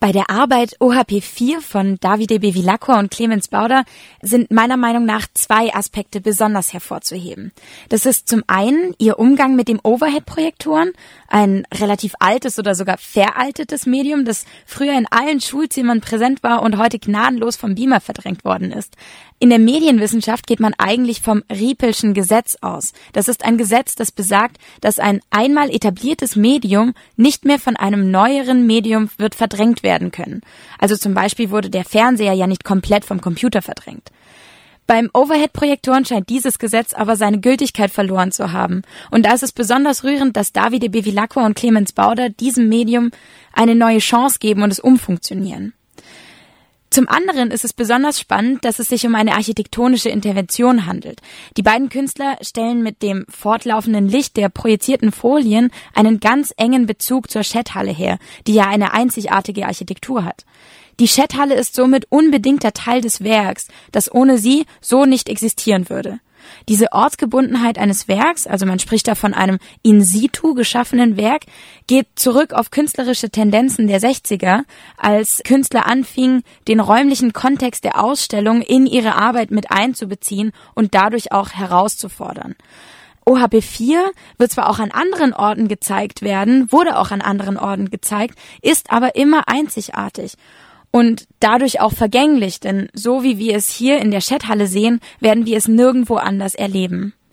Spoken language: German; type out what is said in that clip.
Bei der Arbeit OHP 4 von Davide Bevilacqua und Clemens Bauder sind meiner Meinung nach 2 Aspekte besonders hervorzuheben. Das ist zum einen ihr Umgang mit dem Overhead-Projektoren, ein relativ altes oder sogar veraltetes Medium, das früher in allen Schulzimmern präsent war und heute gnadenlos vom Beamer verdrängt worden ist. In der Medienwissenschaft geht man eigentlich vom Riepelschen Gesetz aus. Das ist ein Gesetz, das besagt, dass ein einmal etabliertes Medium nicht mehr von einem neueren Medium wird verdrängt werden können. Also zum Beispiel wurde der Fernseher ja nicht komplett vom Computer verdrängt. Beim Overhead-Projektoren scheint dieses Gesetz aber seine Gültigkeit verloren zu haben. Und da ist es besonders rührend, dass Davide Bevilacqua und Clemens Bauder diesem Medium eine neue Chance geben und es umfunktionieren. Zum anderen ist es besonders spannend, dass es sich um eine architektonische Intervention handelt. Die beiden Künstler stellen mit dem fortlaufenden Licht der projizierten Folien einen ganz engen Bezug zur Schetthalle her, die ja eine einzigartige Architektur hat. Die Schetthalle ist somit unbedingter Teil des Werks, das ohne sie so nicht existieren würde. Diese Ortsgebundenheit eines Werks, also man spricht da von einem in situ geschaffenen Werk, geht zurück auf künstlerische Tendenzen der 60er, als Künstler anfingen, den räumlichen Kontext der Ausstellung in ihre Arbeit mit einzubeziehen und dadurch auch herauszufordern. OHP 4 wird zwar auch an anderen Orten gezeigt werden, wurde auch an anderen Orten gezeigt, ist aber immer einzigartig. Und dadurch auch vergänglich, denn so wie wir es hier in der Schetthalle sehen, werden wir es nirgendwo anders erleben.